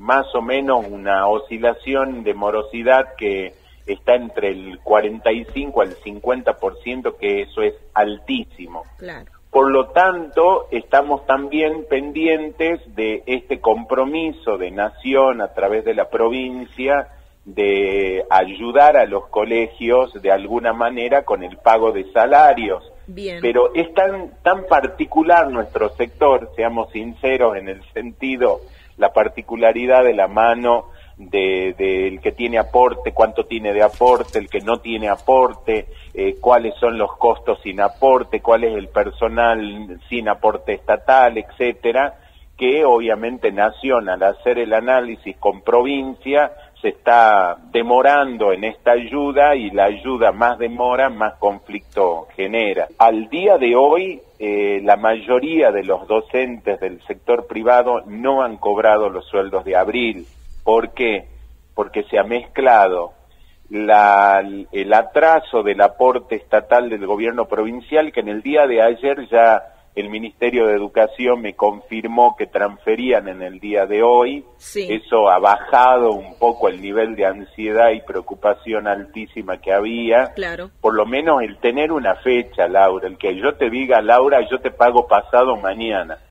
más o menos una oscilación de morosidad que está entre el 45 al 50%, que eso es altísimo. Claro. Por lo tanto, estamos también pendientes de este compromiso de Nación a través de la provincia de ayudar a los colegios de alguna manera con el pago de salarios. Bien. Pero es tan particular nuestro sector, seamos sinceros, en el sentido, la particularidad de la mano del que tiene aporte, cuánto tiene de aporte, el que no tiene aporte, cuáles son los costos sin aporte, cuál es el personal sin aporte estatal, etcétera, que obviamente Nación, al hacer el análisis con provincia, se está demorando en esta ayuda, y la ayuda más demora, más conflicto genera. Al día de hoy, la mayoría de los docentes del sector privado no han cobrado los sueldos de abril. ¿Por qué? Porque se ha mezclado el atraso del aporte estatal del gobierno provincial, que en el día de ayer ya el Ministerio de Educación me confirmó que transferían en el día de hoy. Sí. Eso ha bajado un poco el nivel de ansiedad y preocupación altísima que había. Claro. Por lo menos el tener una fecha, Laura, el que yo te diga, Laura, yo te pago pasado mañana.